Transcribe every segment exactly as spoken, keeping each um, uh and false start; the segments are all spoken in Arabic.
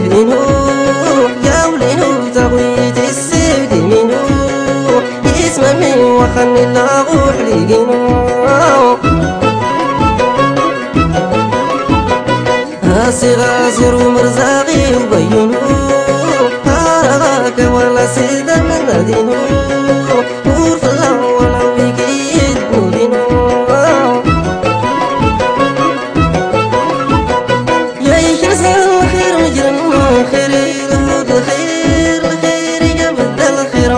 بينو يا ولينو تغويت السيد منو يسمى من وخن اللاغوح ليقينو هاسي غازر ومرزاقي وبينو هارغاك ولا سيدا من مدينو ورفضا ولا ويقيد نورينو يا يكرس الخير مجرم خير يلود الخير الخير يبد الخير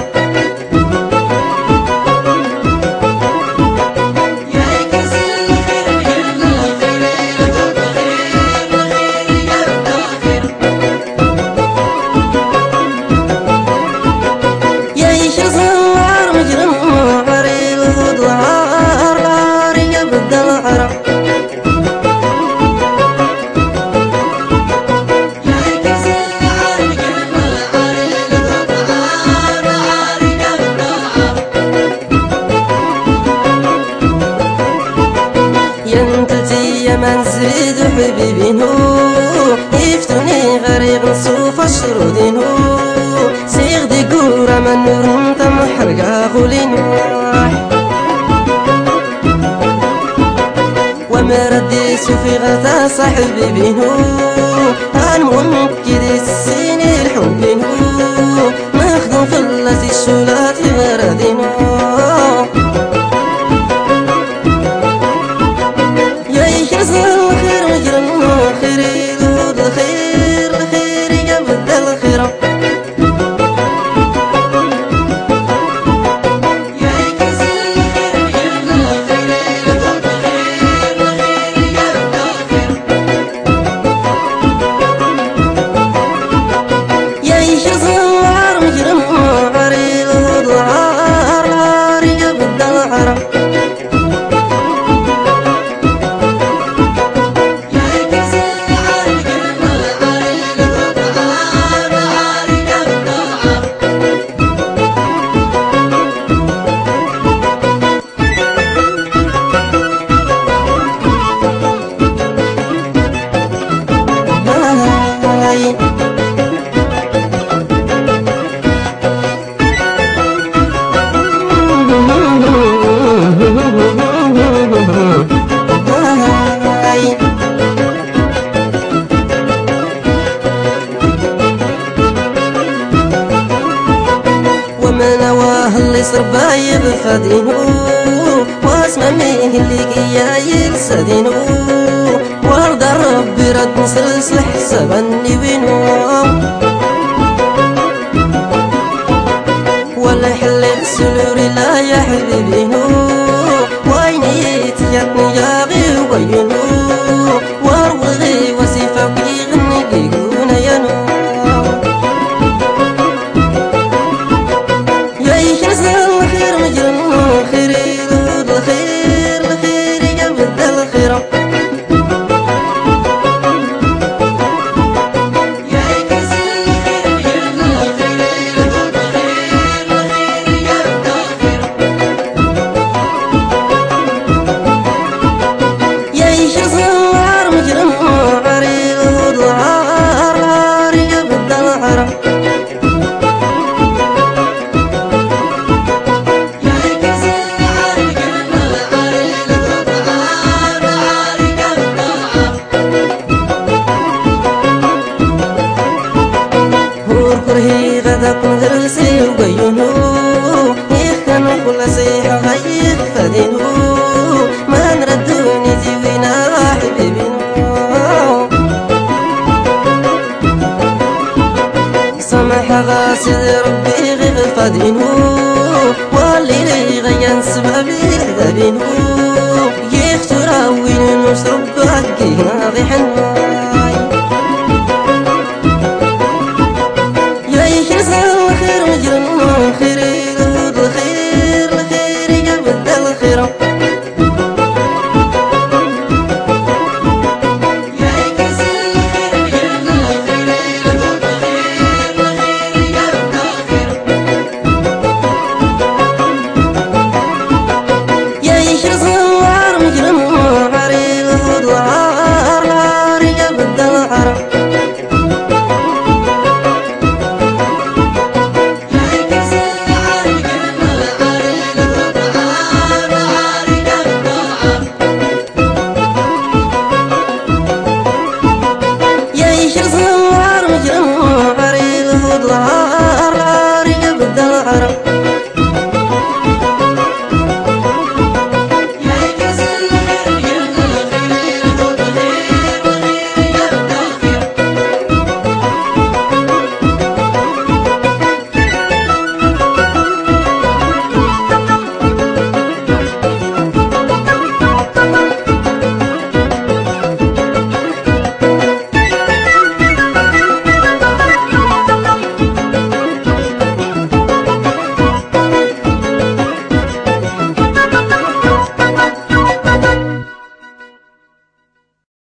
من زيد حبيبينو يفتوني غريق نصوف الشرودينو سيغ دي قورة من نور نتم حرقا غولينو ومردي سوفي غتا صاحبي بينو هنمون كدي السيني الحبينو مخدوم في اللاتي الشولات غردينو الخير مجرم خير يلود الخير الخير يبد الخير يا يشزوار مجرم عري يلود العار العار يبد العار ومن نواه اللي صرباي بفدينو واسمع مين اللي قيا يلسدينو وارض ربي رد نسلسل حسابني وينو ولا حلل سلوري لا يا حبيبينو وعيني تجتني يا غي وبينو واروغي وسيفك يغني ليقونا ينو الخير مجرم خير يلود الخير الخير يبد الخير يا يشزوار مجرم عري يلود العار العار يبد العار كرهي غدا كن درسي وبينو يخن كل صيحة غير فدينو ما نردوني زيوينا حبيبينو سمح غاسد ربي غير فدينو واللي لي غيان سبابي دابينو يختراوين نشرب حقي ناضي حنو